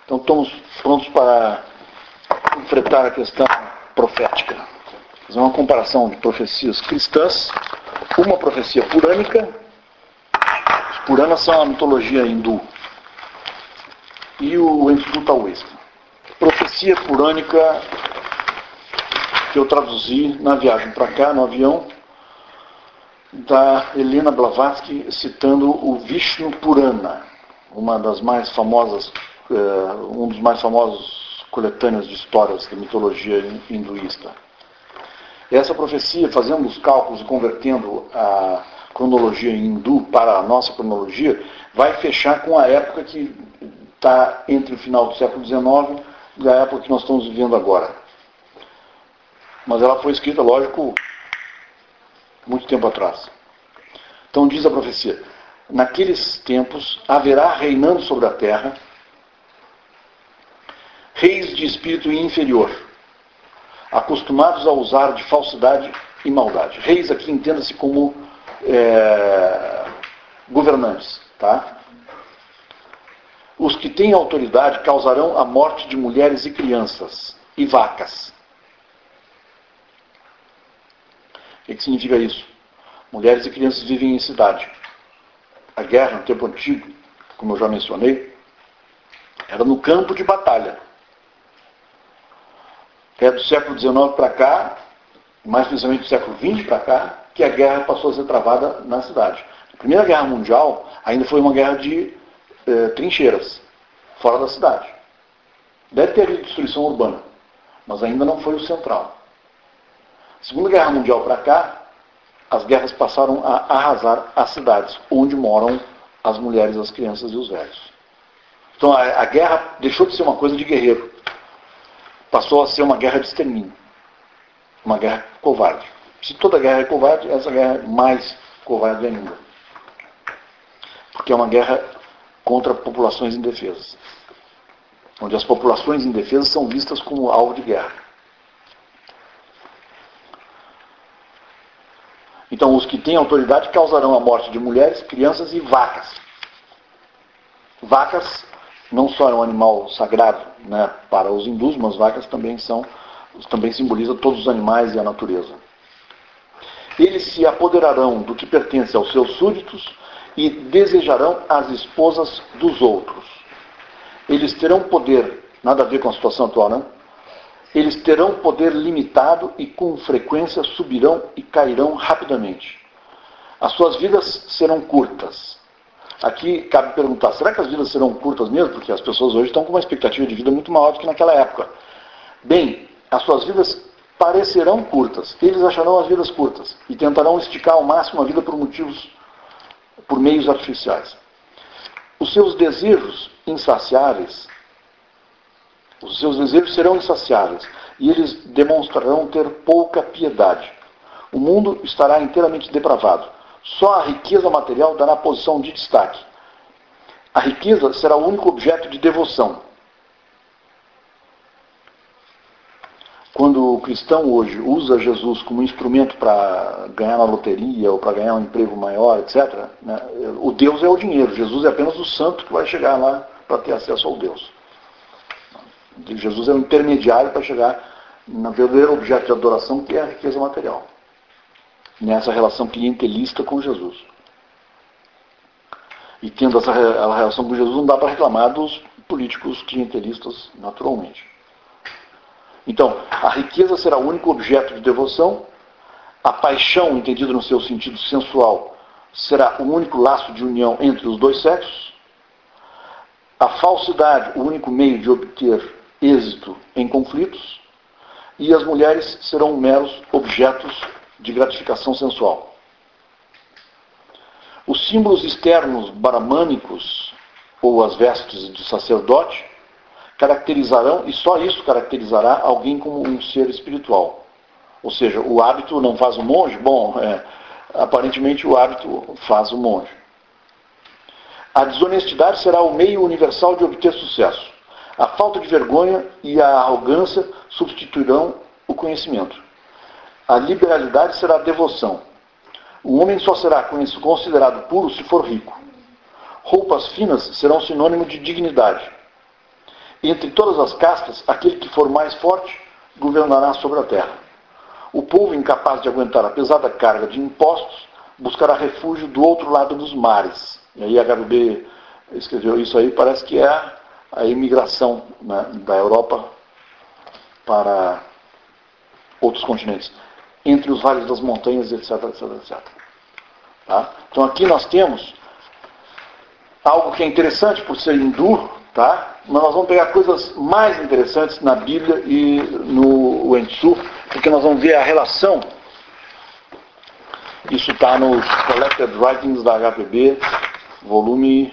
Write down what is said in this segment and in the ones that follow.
Então estamos prontos para enfrentar a questão profética. Fazer uma comparação de profecias cristãs, uma profecia purânica. Os Puranas são a mitologia hindu e o Instituto Taoísta. Profecia purânica que eu traduzi na viagem para cá, no avião, da Helena Blavatsky, citando o Vishnu Purana, uma das mais famosas, um dos mais famosos coletâneos de histórias da mitologia hinduísta. Essa profecia, fazendo os cálculos e convertendo a cronologia hindu para a nossa cronologia, vai fechar com a época que está entre o final do século XIX e a época que nós estamos vivendo agora. Mas ela foi escrita, lógico, muito tempo atrás. Então diz a profecia: naqueles tempos haverá reinando sobre a terra reis de espírito inferior, acostumados a usar de falsidade e maldade. Reis aqui entenda-se como governantes, tá? Os que têm autoridade causarão a morte de mulheres e crianças e vacas. O que significa isso? Mulheres e crianças vivem em cidade. A guerra, no tempo antigo, como eu já mencionei, era no campo de batalha. É do século XIX para cá, mais precisamente do século XX para cá, que a guerra passou a ser travada na cidade. A Primeira Guerra Mundial ainda foi uma guerra de trincheiras, fora da cidade. Deve ter havido destruição urbana, mas ainda não foi o central. Segunda Guerra Mundial para cá, as guerras passaram a arrasar as cidades, onde moram as mulheres, as crianças e os velhos. Então a guerra deixou de ser uma coisa de guerreiro. Passou a ser uma guerra de extermínio. Uma guerra covarde. Se toda guerra é covarde, essa guerra é mais covarde ainda. Porque é uma guerra contra populações indefesas. Onde as populações indefesas são vistas como alvo de guerra. Então, os que têm autoridade causarão a morte de mulheres, crianças e vacas. Vacas não só é um animal sagrado, né, para os hindus, mas vacas também simbolizam todos os animais e a natureza. Eles se apoderarão do que pertence aos seus súditos e desejarão as esposas dos outros. Eles terão poder, nada a ver com a situação atual, né? Eles terão poder limitado e com frequência subirão e cairão rapidamente. As suas vidas serão curtas. Aqui cabe perguntar, será que as vidas serão curtas mesmo? Porque as pessoas hoje estão com uma expectativa de vida muito maior do que naquela época. Bem, as suas vidas parecerão curtas. Eles acharão as vidas curtas e tentarão esticar ao máximo a vida por meios artificiais. Os seus desejos serão insaciáveis e eles demonstrarão ter pouca piedade. O mundo estará inteiramente depravado. Só a riqueza material dará posição de destaque. A riqueza será o único objeto de devoção. Quando o cristão hoje usa Jesus como instrumento para ganhar na loteria ou para ganhar um emprego maior, etc., né, o Deus é o dinheiro. Jesus é apenas o santo que vai chegar lá para ter acesso ao Deus. Jesus é um intermediário para chegar no verdadeiro objeto de adoração, que é a riqueza material. Nessa relação clientelista com Jesus. E tendo essa relação com Jesus, não dá para reclamar dos políticos clientelistas naturalmente. Então, a riqueza será o único objeto de devoção, a paixão, entendida no seu sentido sensual, será o único laço de união entre os dois sexos, a falsidade, o único meio de obter êxito em conflitos, e as mulheres serão meros objetos de gratificação sensual. Os símbolos externos bramânicos, ou as vestes de sacerdote, caracterizarão, e só isso caracterizará alguém como um ser espiritual. Ou seja, o hábito não faz o monge? Bom, aparentemente o hábito faz o monge. A desonestidade será o meio universal de obter sucesso. A falta de vergonha e a arrogância substituirão o conhecimento. A liberalidade será a devoção. O homem só será considerado puro se for rico. Roupas finas serão sinônimo de dignidade. Entre todas as castas, aquele que for mais forte governará sobre a terra. O povo incapaz de aguentar a pesada carga de impostos buscará refúgio do outro lado dos mares. E aí HB escreveu isso aí, parece que é a imigração, né, da Europa para outros continentes, entre os vales das montanhas, etc, etc, etc. Tá? Então aqui nós temos algo que é interessante por ser hindu, tá? Mas nós vamos pegar coisas mais interessantes na Bíblia e no Wen Tzu, porque nós vamos ver a relação. Isso está nos Collected Writings da HPB, volume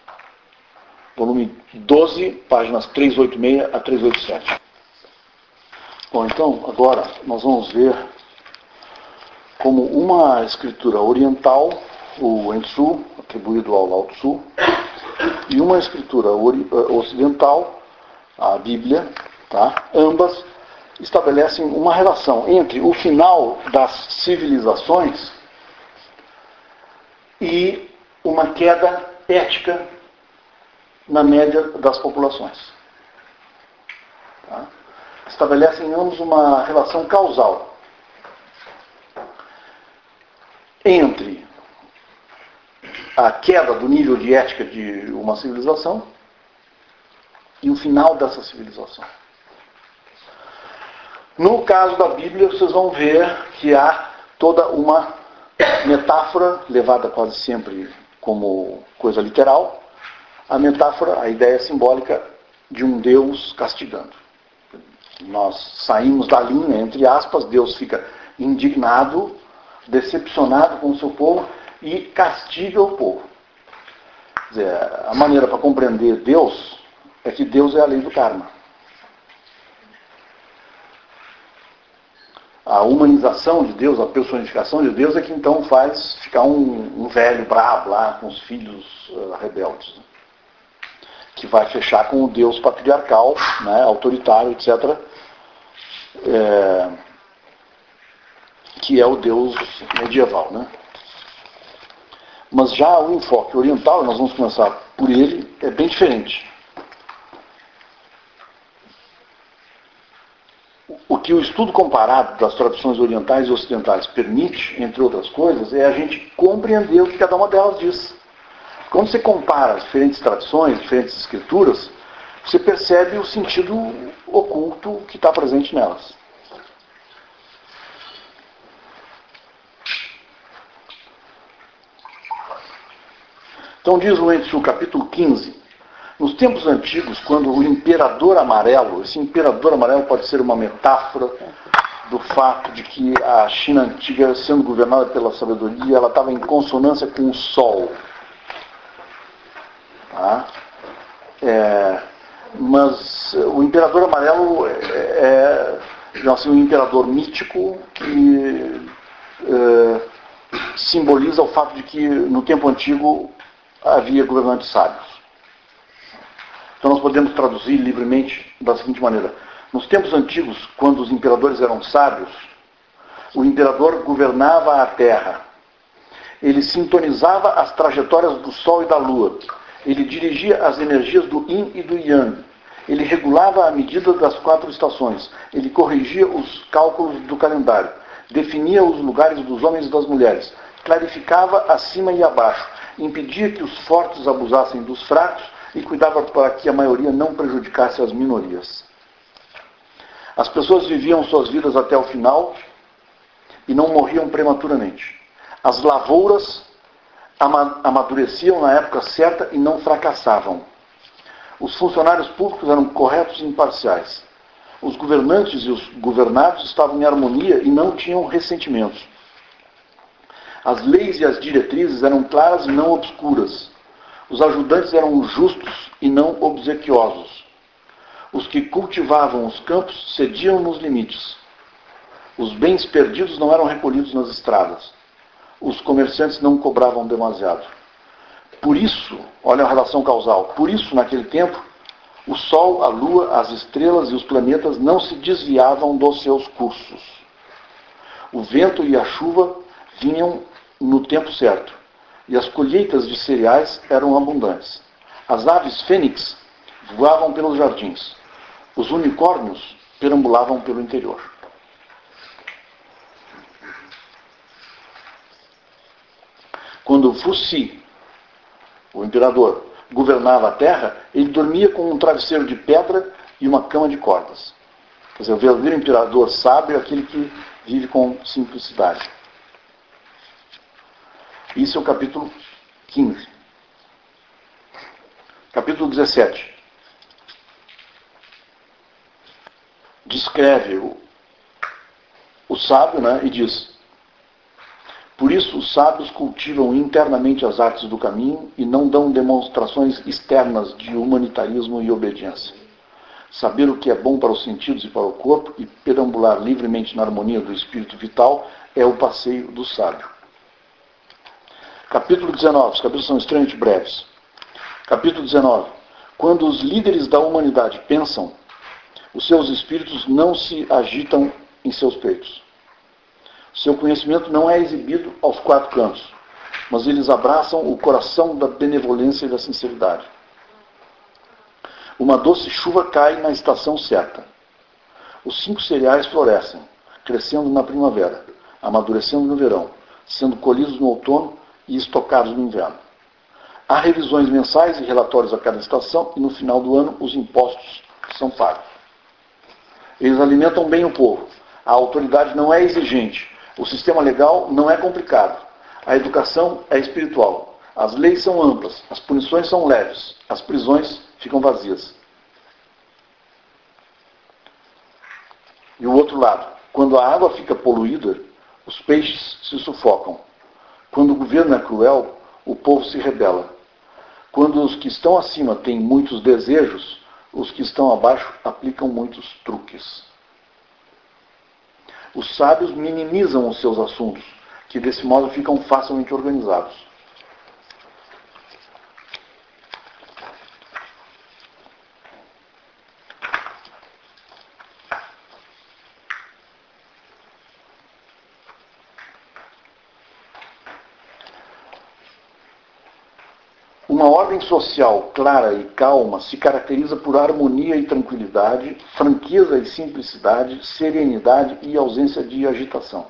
12, páginas 386 a 387. Bom, então, agora nós vamos ver como uma escritura oriental, o Wen Tzu, atribuído ao Lao Tzu, e uma escritura ocidental, a Bíblia, tá? Ambas estabelecem uma relação entre o final das civilizações e uma queda ética na média das populações. Tá? Estabelecem ambos uma relação causal entre a queda do nível de ética de uma civilização e o final dessa civilização. No caso da Bíblia, vocês vão ver que há toda uma metáfora, levada quase sempre como coisa literal, a metáfora, a ideia simbólica de um Deus castigando. Nós saímos da linha, entre aspas, Deus fica indignado, decepcionado com o seu povo e castiga o povo. Quer dizer, a maneira para compreender Deus é que Deus é a lei do karma. A humanização de Deus, a personificação de Deus é que então faz ficar um velho brabo lá com os filhos rebeldes, né? Que vai fechar com o Deus patriarcal, né, autoritário, etc., que é o Deus medieval, né? Mas já o enfoque oriental, nós vamos começar por ele, é bem diferente. O que o estudo comparado das tradições orientais e ocidentais permite, entre outras coisas, é a gente compreender o que cada uma delas diz. Quando você compara as diferentes tradições, diferentes escrituras, você percebe o sentido oculto que está presente nelas. Então diz o Wen Tzu, capítulo 15, nos tempos antigos, quando o imperador amarelo, esse imperador amarelo pode ser uma metáfora do fato de que a China antiga, sendo governada pela sabedoria, ela estava em consonância com o Sol. Tá? Mas o imperador amarelo é assim, um imperador mítico que simboliza o fato de que no tempo antigo havia governantes sábios. Então nós podemos traduzir livremente da seguinte maneira: nos tempos antigos, quando os imperadores eram sábios, o imperador governava a terra. Ele sintonizava as trajetórias do Sol e da Lua. Ele dirigia as energias do Yin e do Yang. Ele regulava a medida das 4 estações. Ele corrigia os cálculos do calendário. Definia os lugares dos homens e das mulheres. Clarificava acima e abaixo. Impedia que os fortes abusassem dos fracos e cuidava para que a maioria não prejudicasse as minorias. As pessoas viviam suas vidas até o final e não morriam prematuramente. As lavouras amadureciam na época certa e não fracassavam. Os funcionários públicos eram corretos e imparciais. Os governantes e os governados estavam em harmonia e não tinham ressentimentos. As leis e as diretrizes eram claras e não obscuras. Os ajudantes eram justos e não obsequiosos. Os que cultivavam os campos cediam nos limites. Os bens perdidos não eram recolhidos nas estradas. Os comerciantes não cobravam demasiado. Por isso, olha a relação causal, por isso, naquele tempo, o Sol, a Lua, as estrelas e os planetas não se desviavam dos seus cursos. O vento e a chuva vinham no tempo certo, e as colheitas de cereais eram abundantes. As aves fênix voavam pelos jardins. Os unicórnios perambulavam pelo interior. Quando Fuxi, o imperador, governava a terra, ele dormia com um travesseiro de pedra e uma cama de cordas. Quer dizer, o verdadeiro imperador sábio é aquele que vive com simplicidade. Isso é o capítulo 15. Capítulo 17. Descreve o sábio, né, e diz: por isso os sábios cultivam internamente as artes do caminho e não dão demonstrações externas de humanitarismo e obediência. Saber o que é bom para os sentidos e para o corpo e perambular livremente na harmonia do espírito vital é o passeio do sábio. Capítulo 19. Os capítulos são extremamente breves. Capítulo 19. Quando os líderes da humanidade pensam, os seus espíritos não se agitam em seus peitos. Seu conhecimento não é exibido aos quatro cantos, mas eles abraçam o coração da benevolência e da sinceridade. Uma doce chuva cai na estação certa. Os 5 cereais florescem, crescendo na primavera, amadurecendo no verão, sendo colhidos no outono e estocados no inverno. Há revisões mensais e relatórios a cada estação e no final do ano os impostos são pagos. Eles alimentam bem o povo. A autoridade não é exigente. O sistema legal não é complicado. A educação é espiritual. As leis são amplas. As punições são leves. As prisões ficam vazias. E o outro lado. Quando a água fica poluída, os peixes se sufocam. Quando o governo é cruel, o povo se rebela. Quando os que estão acima têm muitos desejos, os que estão abaixo aplicam muitos truques. Os sábios minimizam os seus assuntos, que desse modo ficam facilmente organizados. Uma ordem social clara e calma se caracteriza por harmonia e tranquilidade, franqueza e simplicidade, serenidade e ausência de agitação.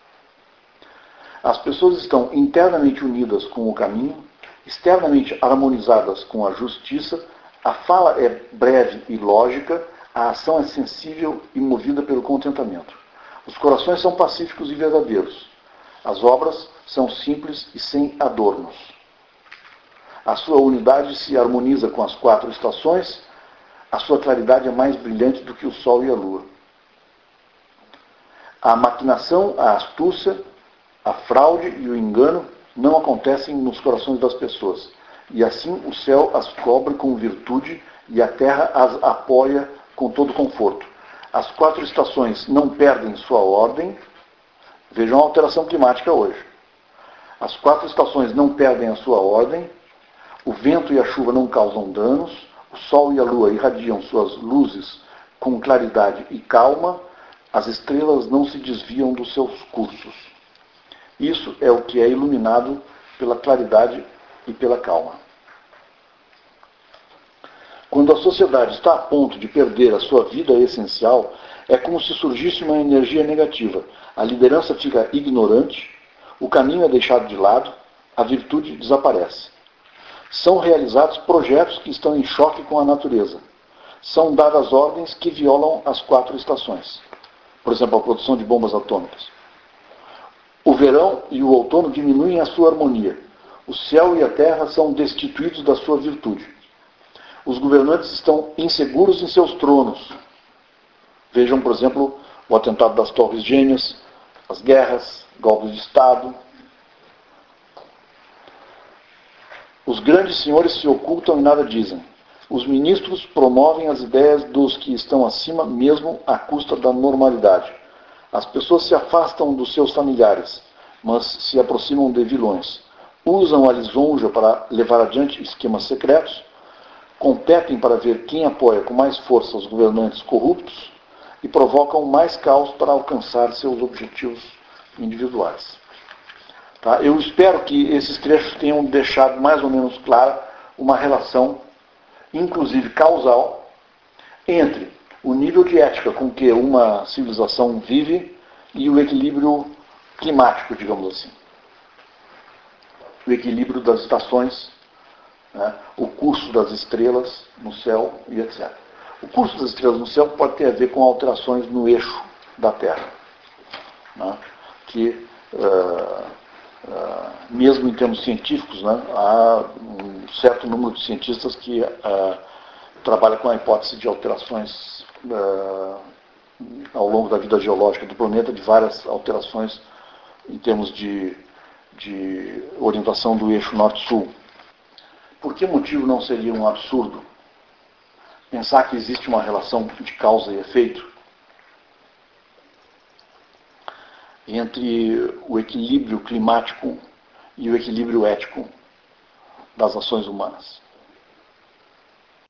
As pessoas estão internamente unidas com o caminho, externamente harmonizadas com a justiça, a fala é breve e lógica, a ação é sensível e movida pelo contentamento. Os corações são pacíficos e verdadeiros. As obras são simples e sem adornos. A sua unidade se harmoniza com as 4 estações, a sua claridade é mais brilhante do que o sol e a lua. A maquinação, a astúcia, a fraude e o engano não acontecem nos corações das pessoas. E assim o céu as cobre com virtude e a terra as apoia com todo conforto. As 4 estações não perdem sua ordem. Vejam a alteração climática hoje. As 4 estações não perdem a sua ordem. O vento e a chuva não causam danos, o sol e a lua irradiam suas luzes com claridade e calma, as estrelas não se desviam dos seus cursos. Isso é o que é iluminado pela claridade e pela calma. Quando a sociedade está a ponto de perder a sua vida essencial, é como se surgisse uma energia negativa. A liderança fica ignorante, o caminho é deixado de lado, a virtude desaparece. São realizados projetos que estão em choque com a natureza. São dadas ordens que violam as 4 estações. Por exemplo, a produção de bombas atômicas. O verão e o outono diminuem a sua harmonia. O céu e a terra são destituídos da sua virtude. Os governantes estão inseguros em seus tronos. Vejam, por exemplo, o atentado das Torres Gêmeas, as guerras, golpes de Estado. Os grandes senhores se ocultam e nada dizem. Os ministros promovem as ideias dos que estão acima, mesmo à custa da normalidade. As pessoas se afastam dos seus familiares, mas se aproximam de vilões. Usam a lisonja para levar adiante esquemas secretos, competem para ver quem apoia com mais força os governantes corruptos e provocam mais caos para alcançar seus objetivos individuais. Tá? Eu espero que esses trechos tenham deixado mais ou menos clara uma relação inclusive causal, entre o nível de ética com que uma civilização vive e o equilíbrio climático, digamos assim. O equilíbrio das estações, né, o curso das estrelas no céu e etc. O curso das estrelas no céu pode ter a ver com alterações no eixo da Terra, né, que, mesmo em termos científicos, né, há um certo número de cientistas que trabalham com a hipótese de alterações ao longo da vida geológica do planeta, de várias alterações em termos de orientação do eixo norte-sul. Por que motivo não seria um absurdo pensar que existe uma relação de causa e efeito entre o equilíbrio climático e o equilíbrio ético das ações humanas?